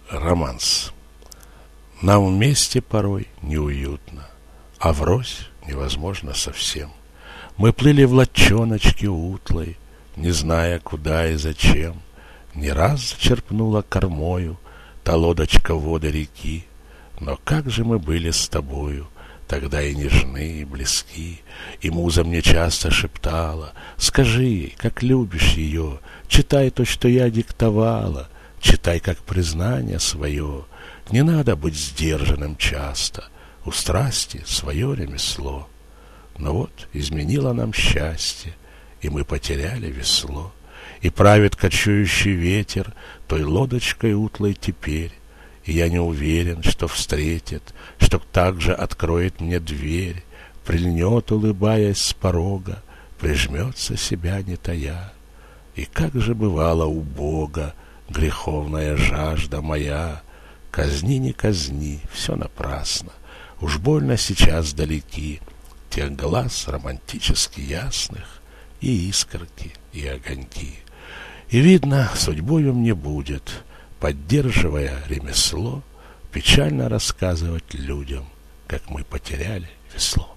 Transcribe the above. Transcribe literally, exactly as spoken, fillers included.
Романс. Нам вместе порой неуютно, а врозь невозможно совсем. Мы плыли в лодчоночке утлой, не зная, куда и зачем. Не раз зачерпнула кормою та лодочка воды реки. Но как же мы были с тобою тогда и нежны, и близки. И муза мне часто шептала: скажи ей, как любишь ее, читай то, что я диктовала, читай как признание свое. Не надо быть сдержанным часто, у страсти свое ремесло. Но вот изменило нам счастье, и мы потеряли весло. И правит кочующий ветер той лодочкой утлой теперь. И я не уверен, что встретит, что так же откроет мне дверь, прильнет, улыбаясь с порога, прижмется себя не тая. И как же бывало у Бога греховная жажда моя. Казни, не казни, все напрасно, уж больно сейчас далеки тех глаз романтически ясных и искорки, и огоньки. И видно, судьбою мне будет, поддерживая ремесло, печально рассказывать людям, как мы потеряли весло.